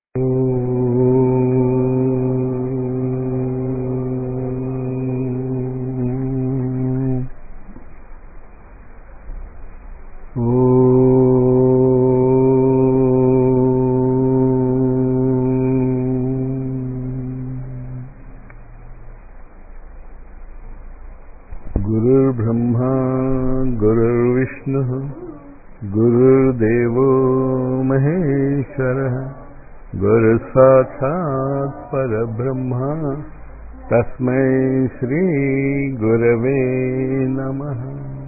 गुरुर्ब्रह्मा गुरुर्विष्णुः गुरुर्देवो महेश्वरः गुरुसाक्षात् परब्रह्मा तस्मै श्री गुरवे नमः।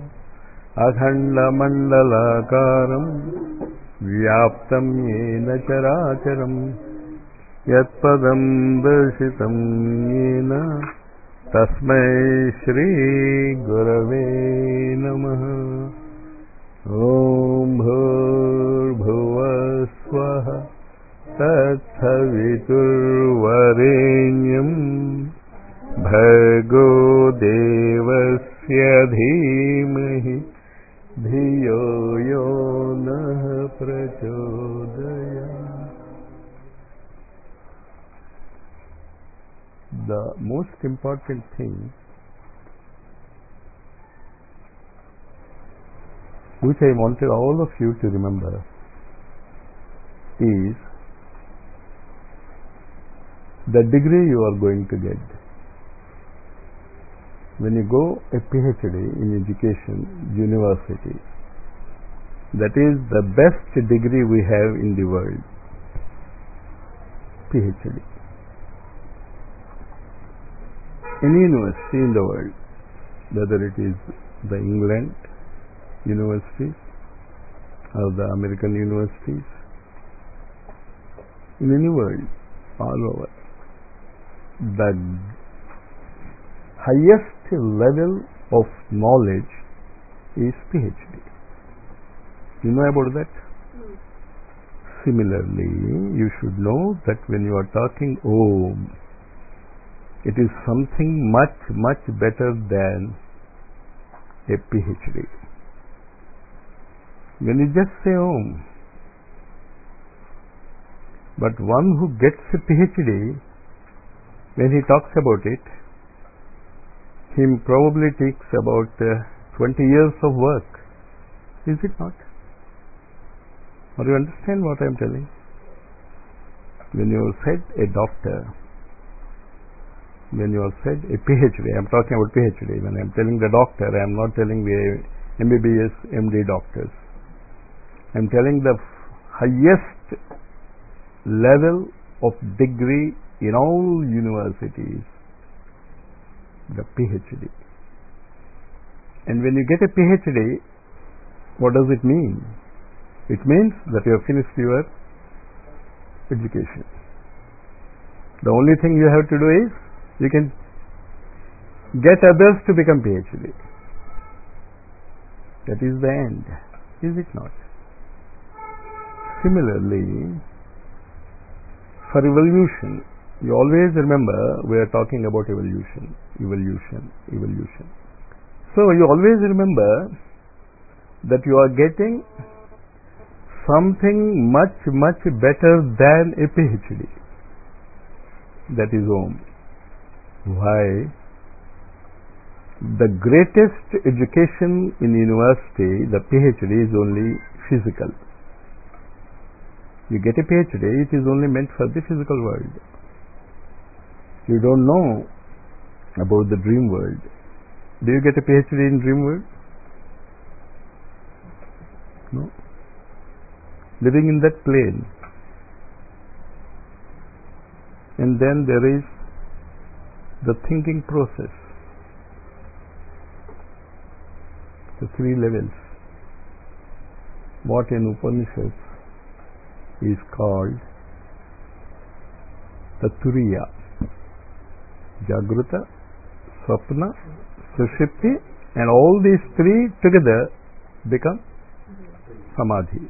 अखण्डमण्डलाकारं व्याप्तं येन चराचरं यत्पदं दर्शितं येन तस्मै श्री गुरवे नमः। ॐ भूर्भुवः स्वः तत्सवितुर्वरेण्यं भर्गो देवस्य धीमहि धियो यो नः प्रचोदयात्। The most important thing which I wanted all of you to remember is the degree you are going to get. When you go a PhD in education, university, that is the best degree we have in the world. PhD. Any university in the world, whether it is the England universities or the American universities, in any world, all over, the highest level of knowledge is PhD. You know about that? Similarly, you should know that when you are talking Om, it is something much, much better than a PhD. When you just say Om, but one who gets a PhD, when he talks about it, he probably takes about 20 years of work. Is it not? Or you understand what I am telling? When you said a doctor, when you are said a PhD, I am talking about PhD. When I am telling the doctor, I am not telling the MBBS, MD doctors. I am telling the highest level of degree in all universities, the PhD. And when you get a PhD, what does it mean? It means that you have finished your education. The only thing you have to do is you can get others to become PhD. That is the end, is it not? Similarly, for evolution, you always remember we are talking about evolution. So you always remember that you are getting something much, much better than a PhD. That is Om. Why? The greatest education in university, the PhD, is only physical. You get a PhD, it is only meant for the physical world. You don't know about the dream world. Do you get a PhD in dream world? No. Living in that plane. And then there is the thinking process, the three levels, what in Upanishads is called the Turiya, Jagruta, Swapna, Sushupti, and all these three together become Samadhi.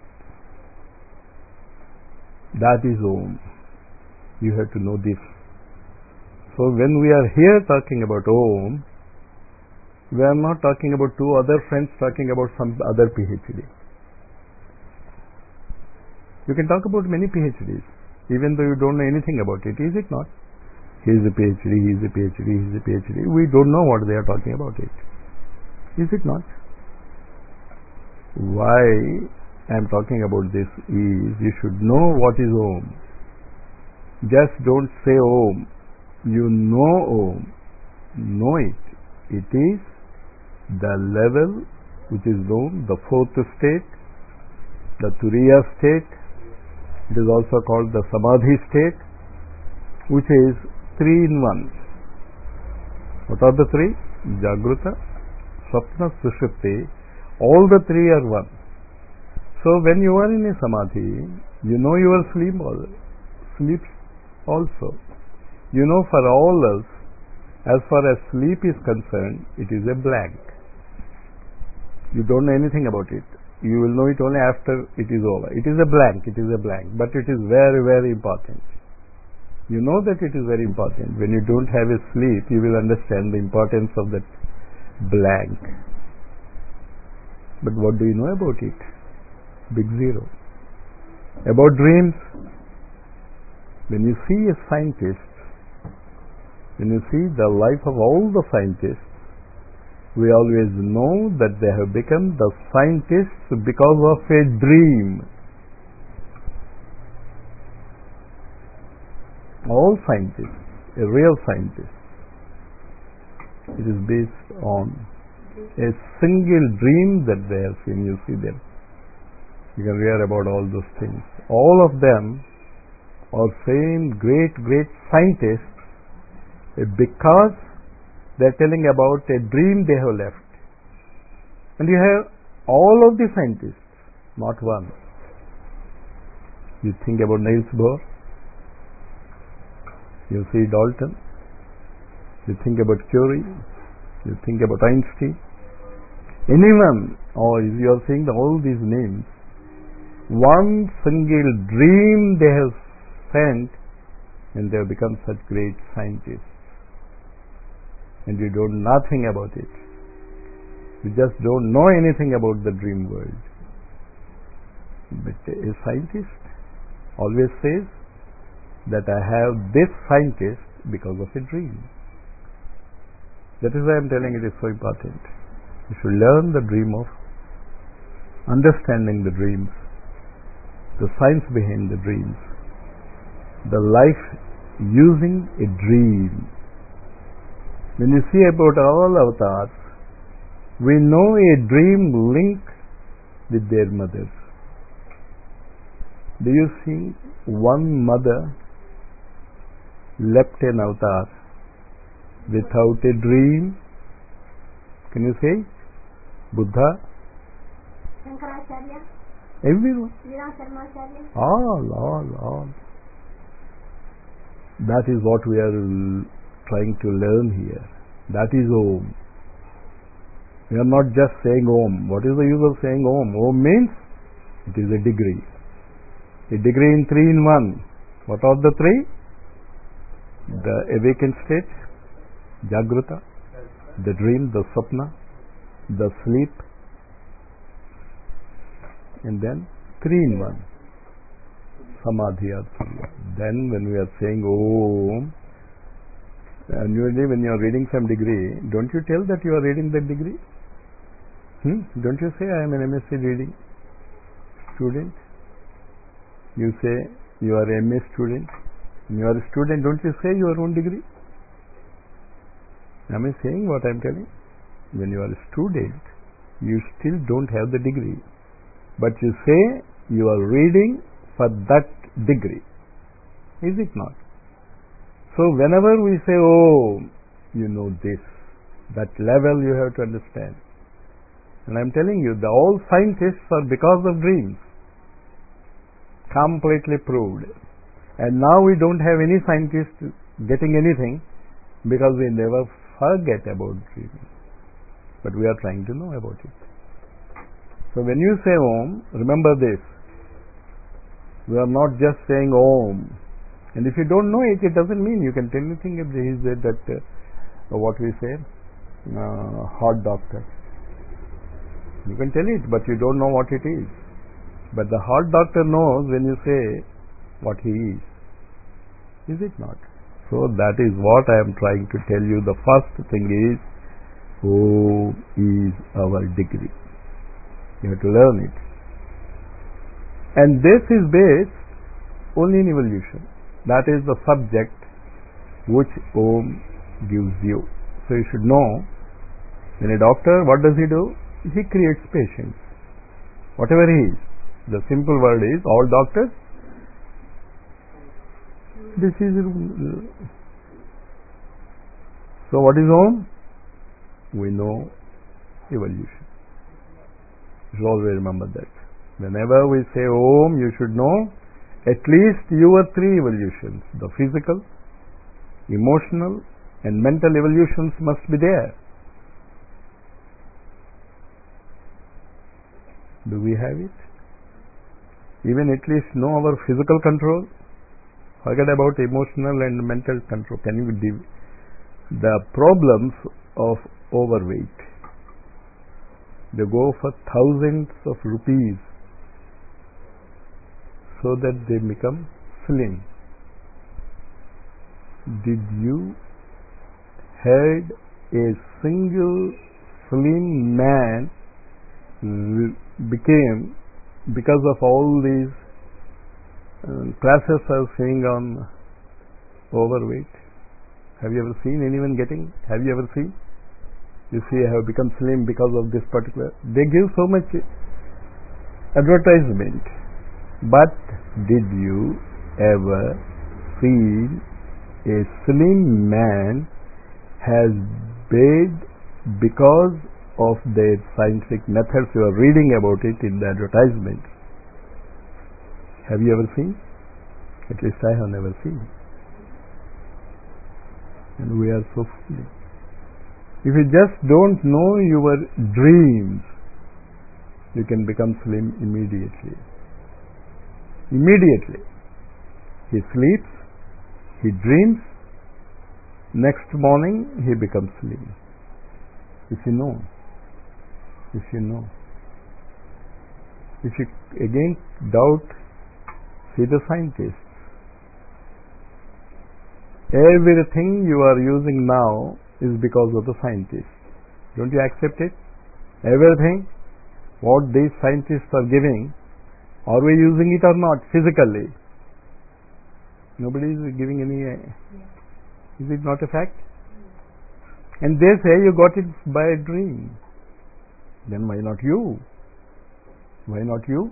That is Om. You have to know this. So when we are here talking about Om, we are not talking about two other friends talking about some other PhD. You can talk about many PhDs. even though you don't know anything about it, is it not? He is a PhD, he is a PhD, he is a PhD. We don't know what they are talking about it. Is it not? Why I am talking about this is you should know what is Om. Just don't say Om. You know Om. Know it. It is the level which is known, the fourth state, the Turiya state. It is also called the Samadhi state, which is 3 in 1. What are the three? Jagruta, Swapna, Sushupti. All the three are one. So when you are in a Samadhi, you know your sleep also. You know, for all us, as far as sleep is concerned, it is a blank. You don't know anything about it. You will know it only after it is over. It is a blank, but it is very, very important. You know that it is very important. When you don't have a sleep, you will understand the importance of that blank. But what do you know about it? Big zero. About dreams, when you see a scientist, when you see the life of all the scientists, we always know that they have become the scientists because of a dream. All scientists, a real scientist, it is based on a single dream that they have seen. You see them. You can read about all those things. All of them are same great scientists because they are telling about a dream they have left. And you have all of the scientists, not one. You think about Niels Bohr, you see Dalton, you think about Curie, you think about Einstein, anyone, or you are seeing all these names, one single dream they have spent and they have become such great scientists. And you don't know nothing about it. You just don't know anything about the dream world. But a scientist always says that I have this scientist because of a dream. That is why I am telling it is so important. You should learn the dream of understanding the dreams, the science behind the dreams, the life using a dream. When you see about all avatars, we know a dream link with their mothers. Do you see one mother left an avatar without a dream? Can you say? Buddha? Shankaracharya? Everyone. Sharmacharya? All. That is what we are trying to learn here. That is Om. We are not just saying Om. What is the use of saying Om? Om means it is a degree. A degree in 3 in 1. What are the three? The awakened state, Jagruta, the dream, the Swapna, the sleep, and then 3 in 1. Samadhi or Turiya. Then when we are saying Om, and usually when you are reading some degree, don't you tell that you are reading that degree? Don't you say I am an MSc reading student? You say you are a MA student. When you are a student, don't you say your own degree? Am I saying what I am telling? When you are a student, you still don't have the degree. But you say you are reading for that degree. Is it not? So whenever we say, oh, you know this, that level you have to understand. And I am telling you, all scientists are because of dreams. Completely proved. And now we don't have any scientist getting anything because we never forget about dreaming. But we are trying to know about it. So when you say Om, remember this. We are not just saying Om. And if you don't know it, it doesn't mean you can tell anything. If he said that, what we say, heart doctor. You can tell it, but you don't know what it is. But the heart doctor knows when you say what he is. Is it not? So that is what I am trying to tell you. The first thing is, Om is our degree. You have to learn it. And this is based only in evolution. That is the subject which Om gives you. So you should know, when a doctor, what does he do? He creates patients. Whatever he is. The simple word is, all doctors, this is. So what is Om? We know evolution. You should always remember that. Whenever we say Om, you should know at least your three evolutions. The physical, emotional, and mental evolutions must be there. Do we have it? Even at least know our physical control. Forget about emotional and mental control. Can you give the problems of overweight? They go for thousands of rupees so that they become slim. Did you heard a single slim man became, because of all these classes are saying on overweight? Have you ever seen anyone getting? Have you ever seen? You see, I have become slim because of this particular. They give so much advertisement. But did you ever see a slim man has paid because of their scientific methods? You are reading about it in the advertisement. Have you ever seen? At least I have never seen. And we are so foolish. If you just don't know your dreams, you can become slim immediately. Immediately. He sleeps, he dreams, next morning he becomes slim. If you know. If you know. If you again doubt, see the scientists. Everything you are using now is because of the scientists. Don't you accept it? Everything what these scientists are giving, are we using it or not physically? Nobody is giving any. Is it not a fact? And they say you got it by a dream. Then why not you? Why not you?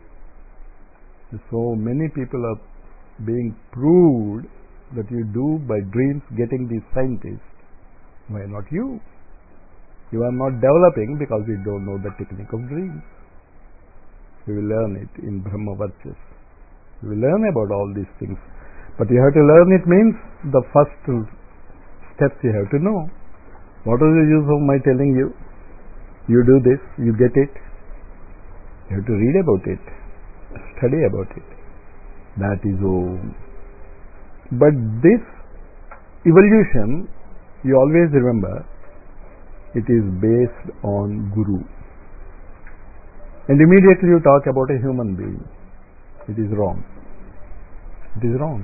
So many people are being proved that you do by dreams, getting these scientists. Why not you? You are not developing because you don't know the technique of dreams. You will learn it in Brahma Varchas. You will learn about all these things. But you have to learn it means the first steps you have to know. What is the use of my telling you? You do this, you get it. You have to read about it, study about it. That is Om. But this evolution, you always remember, it is based on Guru. And immediately you talk about a human being. It is wrong. It is wrong.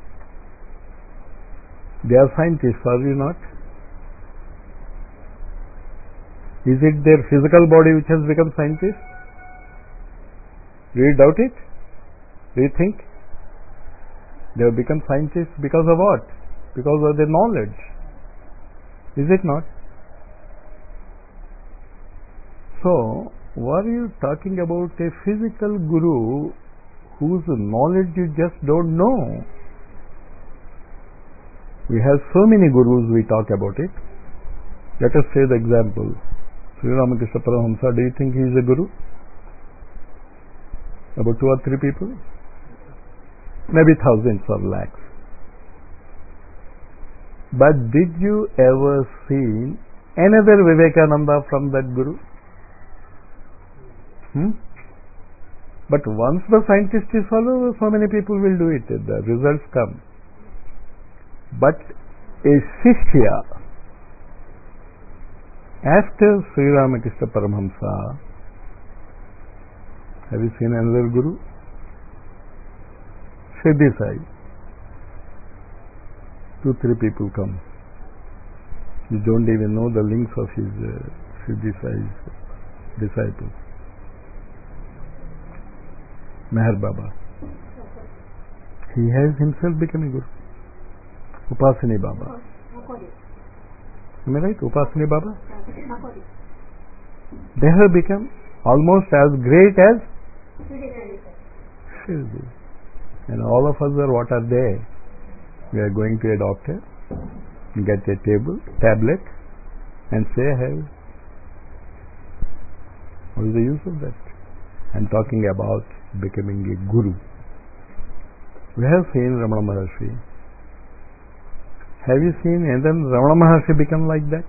They are scientists, are you not? Is it their physical body which has become scientists? Do you doubt it? Do you think? They have become scientists because of what? Because of their knowledge. Is it not? So, were you talking about a physical guru whose knowledge you just don't know? We have so many gurus, we talk about it. Let us say the example. Sri Ramakrishna Paramahamsa, do you think he is a guru? About 2 or 3 people? Maybe thousands or lakhs. But did you ever see another Vivekananda from that guru? But once the scientist is followed, so many people will do it. The results come. But a Shishya, after Sri Ramakrishna Paramahamsa, have you seen another guru? Siddhi Sai. 2-3 people come. You don't even know the links of his Siddhi-sized disciples. Meher Baba. He has himself become a guru. Upasani Baba. Am I right? Upasani Baba? They have become almost as great as Shirdi. And all of us are, what are they? We are going to a doctor, get a tablet, and say, hey, what is the use of that? I'm talking about becoming a guru. We have seen Ramana Maharshi. Have you seen anyone Ramana Maharshi become like that?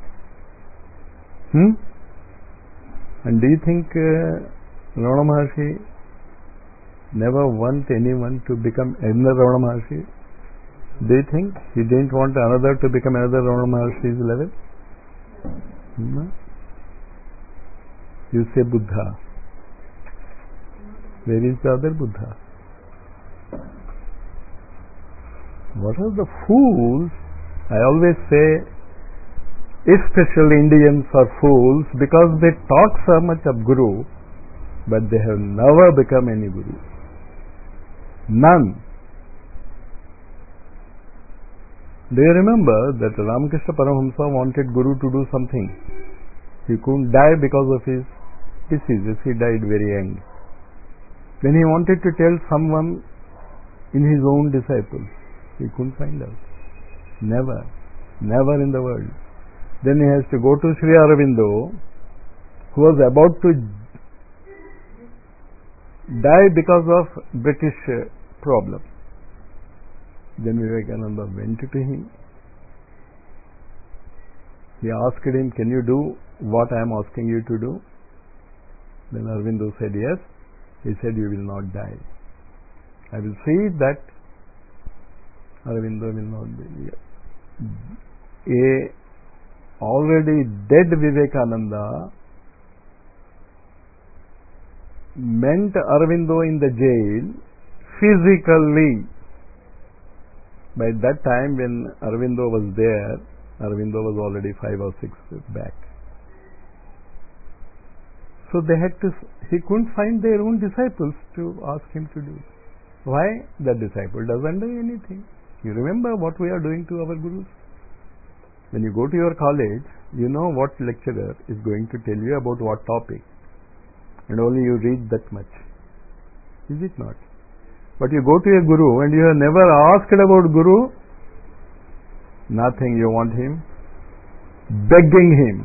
And do you think Ramana Maharshi never want anyone to become another Ramana Maharshi? Do you think he didn't want another to become another Ramana Maharshi's level? No. You say Buddha. Where is the other Buddha? What are the fools? I always say, especially Indians are fools because they talk so much of Guru, but they have never become any Guru. None. Do you remember that Ramakrishna Paramahamsa wanted Guru to do something? He couldn't die because of his diseases. He died very young. Then he wanted to tell someone in his own disciples. He couldn't find out. Never. Never in the world. Then he has to go to Sri Aurobindo, who was about to die because of British problem. Then Vivekananda went to him. He asked him, can you do what I am asking you to do? Then Aurobindo said yes. He said, you will not die. I will see that Aurobindo will not die. A already dead Vivekananda meant Aurobindo in the jail physically. By that time when Aurobindo was there, Aurobindo was already 5 or 6 back. So they had to, he couldn't find their own disciples to ask him to do. Why? The disciple doesn't do anything. You remember what we are doing to our gurus? When you go to your college, you know what lecturer is going to tell you about what topic. And only you read that much. Is it not? But you go to a guru and you have never asked about guru, nothing, you want him, begging him.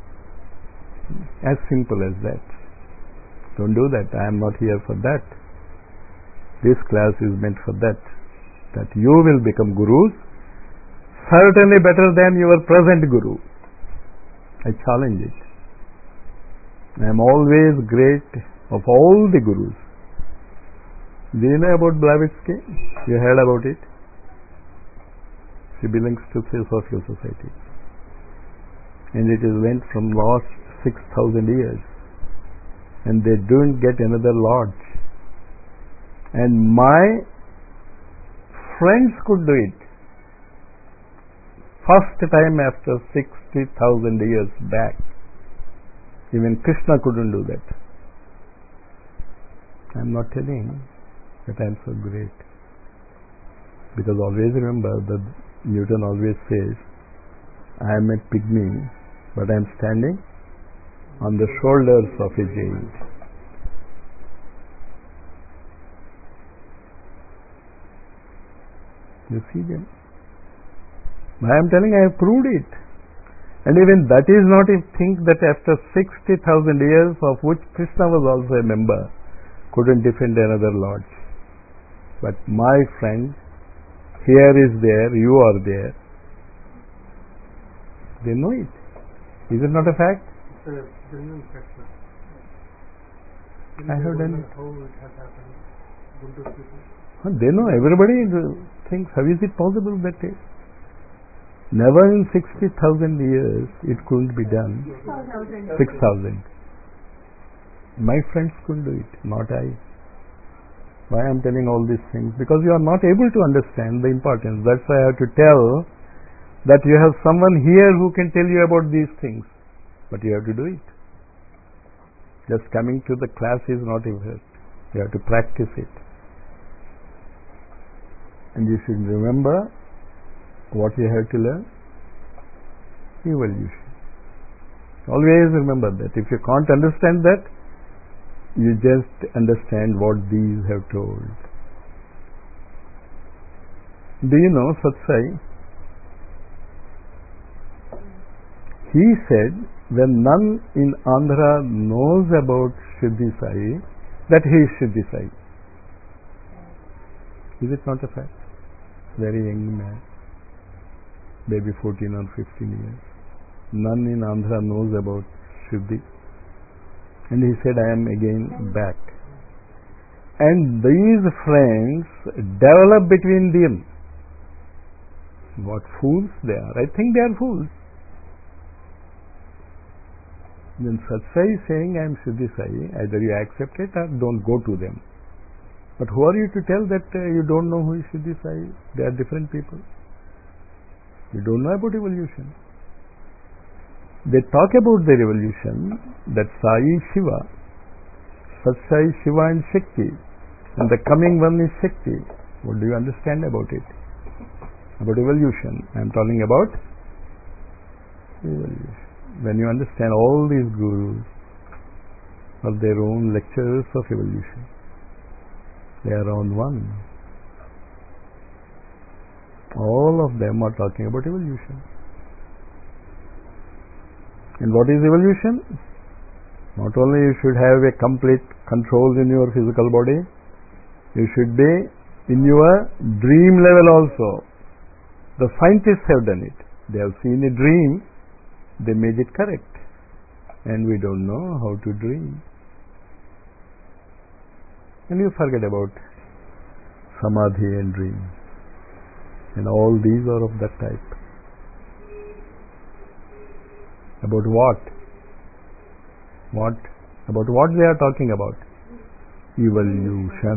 As simple as that. Don't do that. I am not here for that. This class is meant for that. That you will become gurus, certainly better than your present guru. I challenge it. I am always great of all the gurus. Do you know about Blavatsky? You heard about it? She belongs to Theosophical Society. And it is went from last 6,000 years. And they don't get another lodge. And my friends could do it. First time after 60,000 years back. Even Krishna couldn't do that. I am not telling that I am so great. Because always remember that Newton always says, I am a pygmy, but I am standing on the shoulders of a giant. You see them? I am telling, I have proved it. And even that is not a thing that after 60,000 years, of which Krishna was also a member, couldn't defend another lodge. But my friend, here is there, you are there. They know it. Is it not a fact? It's a genuine question. I have done it. How it has happened. Guntur people. They know, everybody thinks, how is it possible that never in 60,000 years it couldn't be done? 6,000. My friends couldn't do it, not I. Why I am telling all these things? Because you are not able to understand the importance. That's why I have to tell that you have someone here who can tell you about these things. But you have to do it. Just coming to the class is not enough. You have to practice it. And you should remember what you have to learn. Evolution. Always remember that. If you can't understand that, you just understand what these have told. Do you know Satsai? He said, when none in Andhra knows about Siddhi Sai, that he is Siddhi Sai. Is it not a fact? Very young man, maybe 14 or 15 years. None in Andhra knows about Siddhi. And he said, I am again back. And these friends develop between them. What fools they are. I think they are fools. Then Satsai is saying, I am Siddhi Sai. Either you accept it or don't go to them. But who are you to tell that you don't know who is Siddhi Sai? They are different people. You don't know about evolution. They talk about their evolution, that Sai is Shiva, Satsai is Shiva and Shakti, and the coming one is Shakti. What do you understand about it? About evolution. I am talking about evolution. When you understand all these gurus are their own lecturers of evolution, they are on one. All of them are talking about evolution. And what is evolution? Not only you should have a complete control in your physical body, you should be in your dream level also. The scientists have done it. They have seen a dream, they made it correct. And we don't know how to dream. And you forget about samadhi and dream. And all these are of that type. About what? About what they are talking about? Evolution.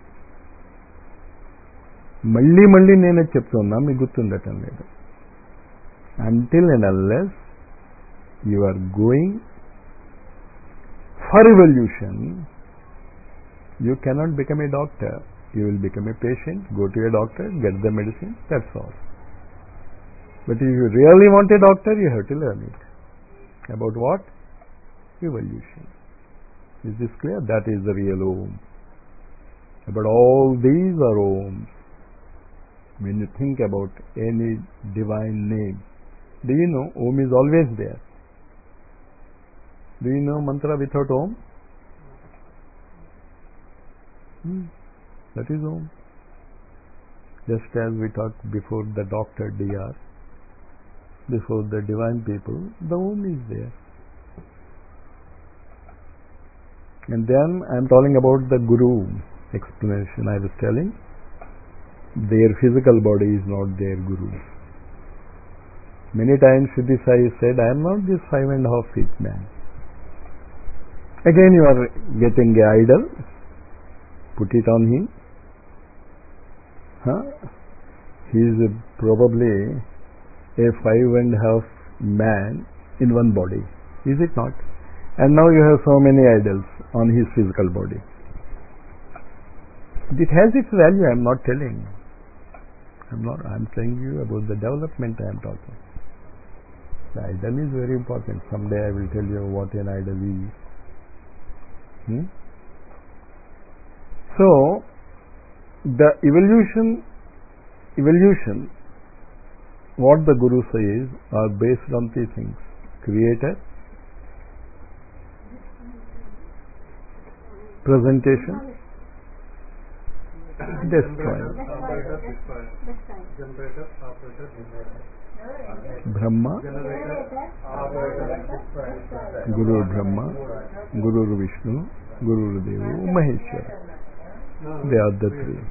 మళ్ళీ నేనే చెప్తున్నా, మీకు గుర్తుండటం లేదు. Until and unless you are going for evolution, you cannot become a doctor. You will become a patient, go to a doctor, get the medicine, that's all. But if you really want a doctor, you have to learn it. About what? Evolution. Is this clear? That is the real Om. But all these are Oms. When you think about any divine name, do you know Om is always there? Do you know mantra without Om? That is Om. Just as we talked before the doctor DR, before the divine people, the Om is there. And then I am talking about the Guru explanation. I was telling, their physical body is not their Guru. Many times Siddhi Sai said, I am not this 5.5 feet man. Again you are getting an idol, put it on him. He is probably a 5.5 man in one body. Is it not? And now you have so many idols on his physical body. It has its value, I am not telling. I am telling you about the development I am talking. The idol is very important. Someday I will tell you what an idol is. So, the evolution, what the Guru says are based on three things: creator, presentation, destroyer. Generator, operator, Brahma, Guru Brahma, Guru Vishnu, Guru Devu, Maheshwara. They are the three.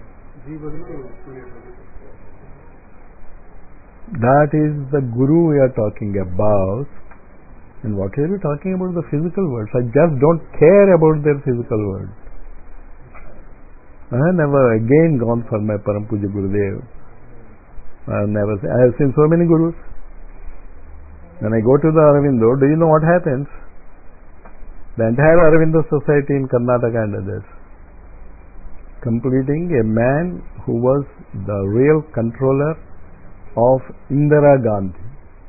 That is the Guru we are talking about. And what are we talking about? The physical words. I just don't care about their physical words. I have never again gone for my Param Puja Gurudev. I have seen so many gurus. When I go to the Aurobindo, do you know what happens? The entire Aurobindo society in Karnataka and others, completing a man who was the real controller of Indira Gandhi.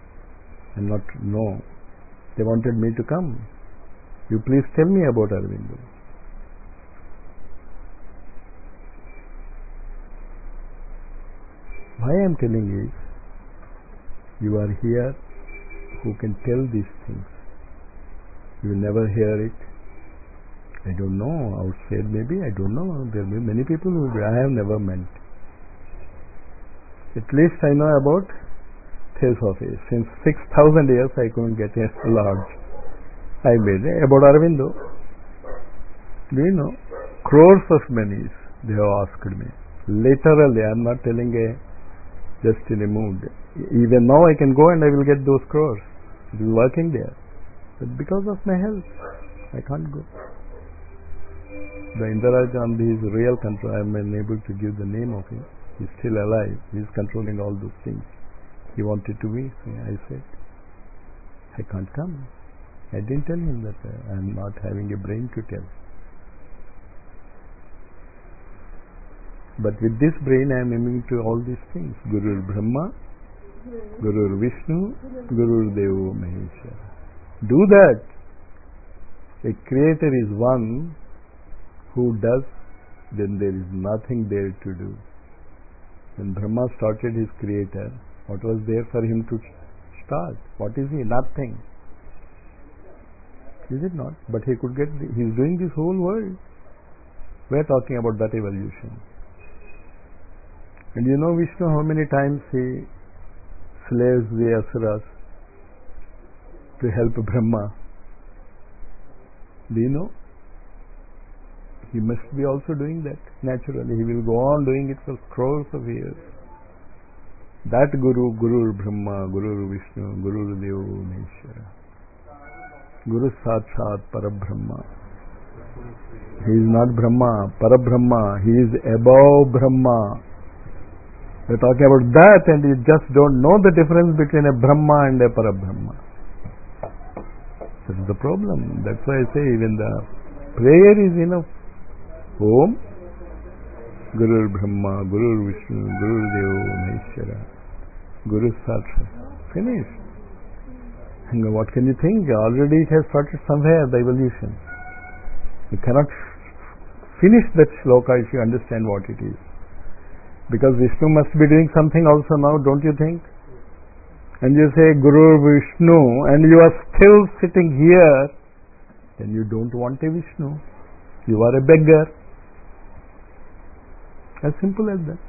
No. They wanted me to come. You please tell me about Aurobindo. Why I am telling is, you are here who can tell these things. You will never hear it. I don't know, outside maybe, I don't know. There will be many people who I have never met. At least I know about Theosophy. Since 6,000 years I couldn't get a lodge. I made it. About Aurobindo, do you know? Crores of monies they have asked me. Literally, I am not telling just in a mood. Even now I can go and I will get those crores. It is working there. But because of my health, I can't go. The Indira Gandhi is real control. I am unable to give the name of him. He is still alive. He is controlling all those things. He wanted to be. So I said, I can't come. I didn't tell him that I am not having a brain to tell. But with this brain I am aiming to all these things. Guru Brahma, Guru Vishnu, Guru Devo Maheshwara. Do that. A creator is one who does, then there is nothing there to do. When Brahma started his creator, what was there for him to start? What is he? Nothing. Is it not? But he could get, he is doing this whole world. We are talking about that evolution. And you know Vishnu, how many times he slays the Asuras to help Brahma? Do you know? He must be also doing that naturally. He will go on doing it for crores of years. That Guru, Guru Brahma, Guru Vishnu, Guru Devo Maheshwara, Guru Sakshat Parabrahma. He is not Brahma, Parabrahma. He is above Brahma. We are talking about that and you just don't know the difference between a Brahma and a Parabrahma. That is the problem. That's why I say even the prayer is enough. Om Guru Brahma, Guru Vishnu, Guru Devo Maheshwara, Guru Sakshat. Finished. And what can you think? Already it has started somewhere, the evolution. You cannot finish that shloka if you understand what it is. Because Vishnu must be doing something also now, don't you think? And you say Guru Vishnu and you are still sitting here, then you don't want a Vishnu. You are a beggar. As simple as that.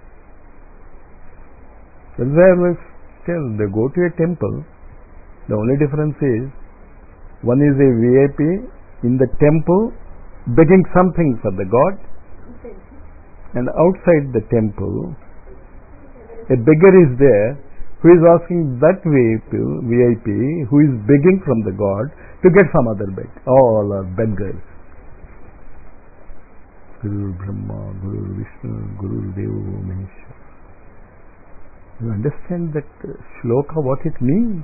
That's why I always tell, they go to a temple, the only difference is, one is a VIP in the temple begging something for the God, and outside the temple, a beggar is there who is asking that VIP who is begging from the God to get some other beg. All are beggars. Guru Brahma, Guru Vishnu, Guru Devo Maheshwara. You understand that shloka, what it means?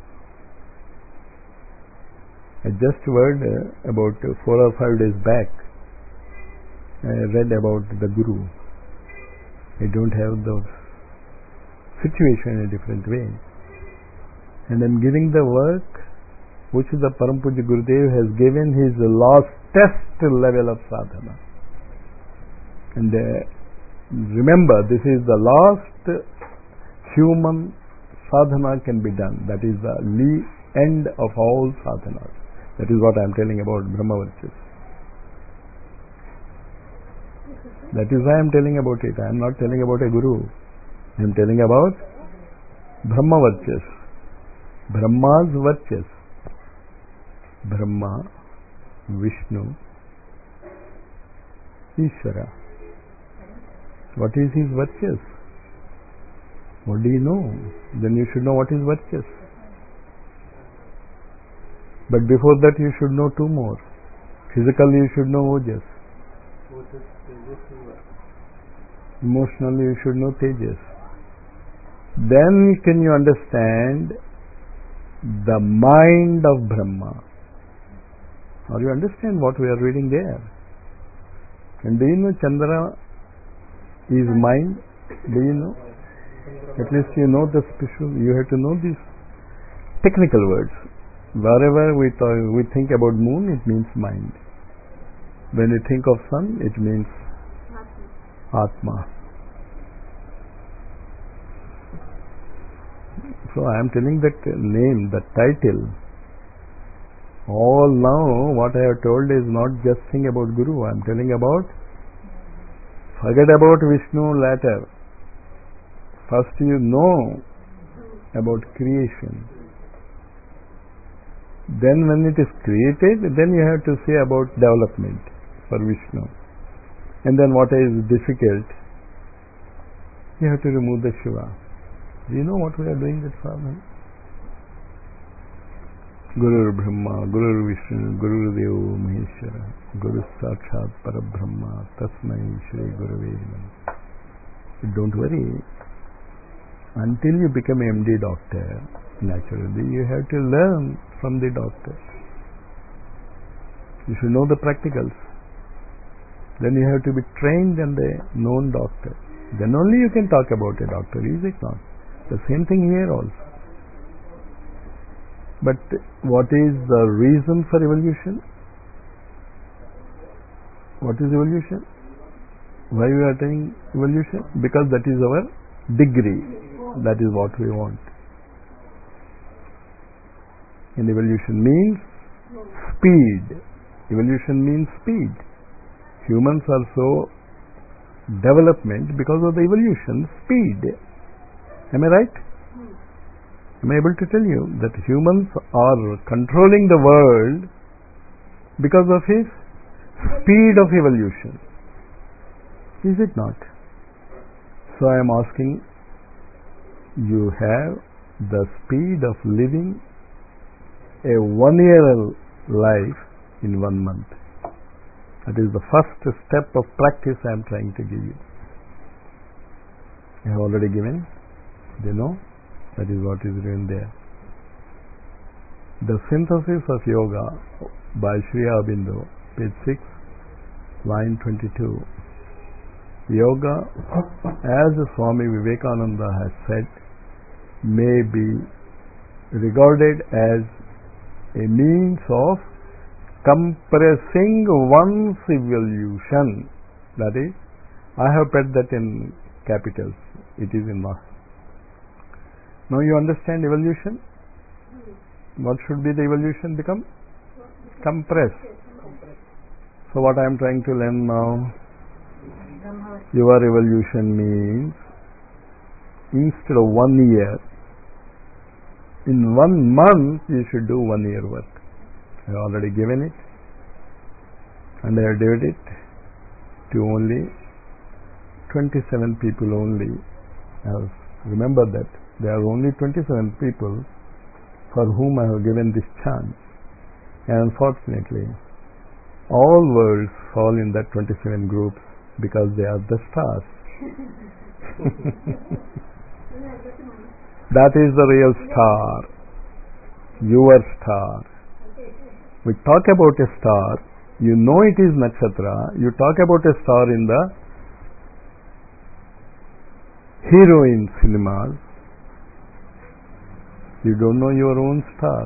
I just heard about 4 or 5 days back, I read about the Guru. I don't have the situation in a different way. And I'm giving the work which the Param Puja Gurudev has given his last test level of sadhana. And remember, this is the last human sadhana can be done. That is the end of all sadhanas. That is what I am telling about Brahmavarchas. That is why I am telling about it. I am not telling about a guru. I am telling about Brahmavarchas. Brahma's Varchas. Brahma, Vishnu, Ishvara. What is his Varchas? What do you know? Then you should know what is Varchas. But before that you should know 2 more. Physically you should know Ojas. Emotionally you should know Tejas. Then can you understand the mind of Brahma? Or you understand what we are reading there? And do you know Chandra is mind? Do you know? At least you know the special. You have to know these technical words. Wherever we think about moon, it means mind. When we think of sun, it means Atma. So I am telling that name, that title. All now what I have told is not just thing about Guru. I am telling about, forget about Vishnu later. First you know about creation. Then when it is created, then you have to say about development for Vishnu. And then what is difficult, you have to remove the Shiva. Do you know what we are doing that for now? Guru Brahma, Guru Vishnu, Guru Deva Maheshwara, Guru Sakshat Parabrahma, Tasmai Shri Gurave Namaha. Don't worry. Until you become MD doctor, naturally you have to learn from the doctor. You should know the practicals. Then you have to be trained in the known doctor. Then only you can talk about a doctor, is it not? The same thing here also. But what is the reason for evolution? What is evolution? Why we are doing evolution? Because that is our degree. That is what we want. And evolution means speed. Evolution means speed. Humans are so development because of the evolution, speed. Am I right? Am I able to tell you that humans are controlling the world because of his speed of evolution? Is it not? So I am asking, you have the speed of living a 1 year life in 1 month. That is the first step of practice I am trying to give you. I have already given. They know. That is what is written there. The synthesis of yoga by Sri Aurobindo, page 6, line 22. Yoga, as Swami Vivekananda has said, may be regarded as a means of compressing one's evolution. That is, I have put that in capitals. It is in mass. Now you understand evolution? What should be the evolution become? Compress. So what I am trying to learn now? Your evolution means, instead of 1 year, in 1 month you should do 1 year work. I have already given it, and I have divided it to only 27 people only. Remember that there are only 27 people for whom I have given this chance, and unfortunately all worlds fall in that 27 groups because they are the stars. That is the real star, your star. We talk about a star, you know it is nakshatra, you talk about a star in the heroine cinemas, you don't know your own star.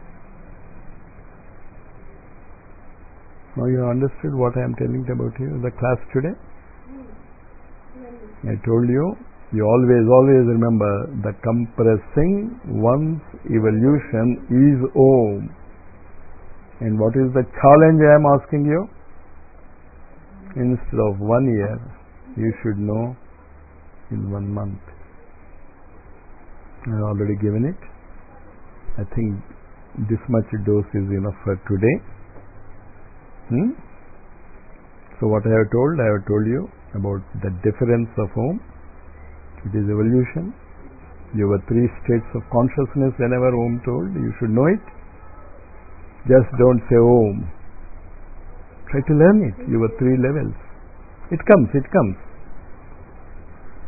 Now you have understood what I am telling about you in the class today? I told you, you always remember that compressing one's evolution is Om. And what is the challenge I am asking you? Instead of 1 year, you should know in 1 month. I have already given it. I think this much dose is enough for today. So what I have told you about the difference of Om. It is evolution. You have 3 states of consciousness whenever Om told. You should know it. Just don't say Om. Try to learn it. You have 3 levels. It comes.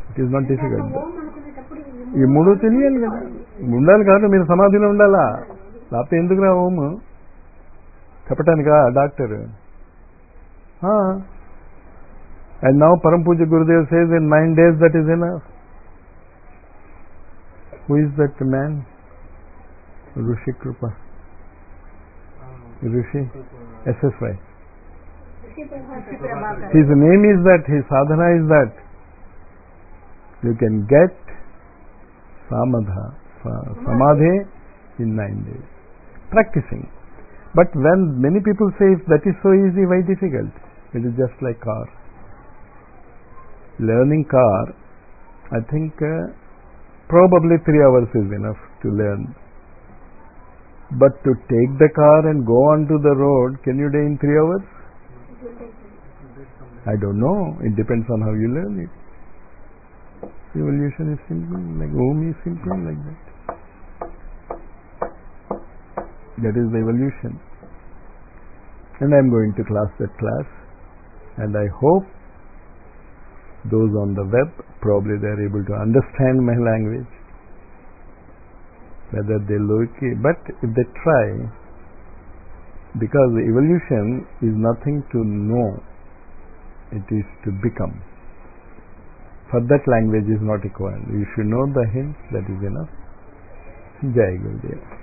It is not అంటే అట్లా difficult. ఓం అనుకునేటప్పుడు ఈ మూడు తెలియాలి కదా, ఉండాలి కాదు, మీరు సమాధిలో ఉండాలా, లేకపోతే ఎందుకురా ఓము చెప్పటానికా డాక్టర్. అండ్ నౌ పరమ పూజ్య Gurudev says in 9 days that is enough. Who is that man? ఋషి కృప, ఋషి SSY. His name is that, his sadhana is that. You can get samadhi in 9 days. Practicing. But when many people say if that is so easy, why difficult? It is just like car. Learning car, I think probably 3 hours is enough to learn. But to take the car and go onto the road, can you do in 3 hours? I don't know. It depends on how you learn it. Evolution is simple, like Om is simple, like that. That is the evolution. And I am going to that class. And I hope those on the web, probably they are able to understand my language. Whether they look it, but if they try, because the evolution is nothing to know, it is to become. For that language is not required. You should know the hints, that is enough. Jai Gurudev.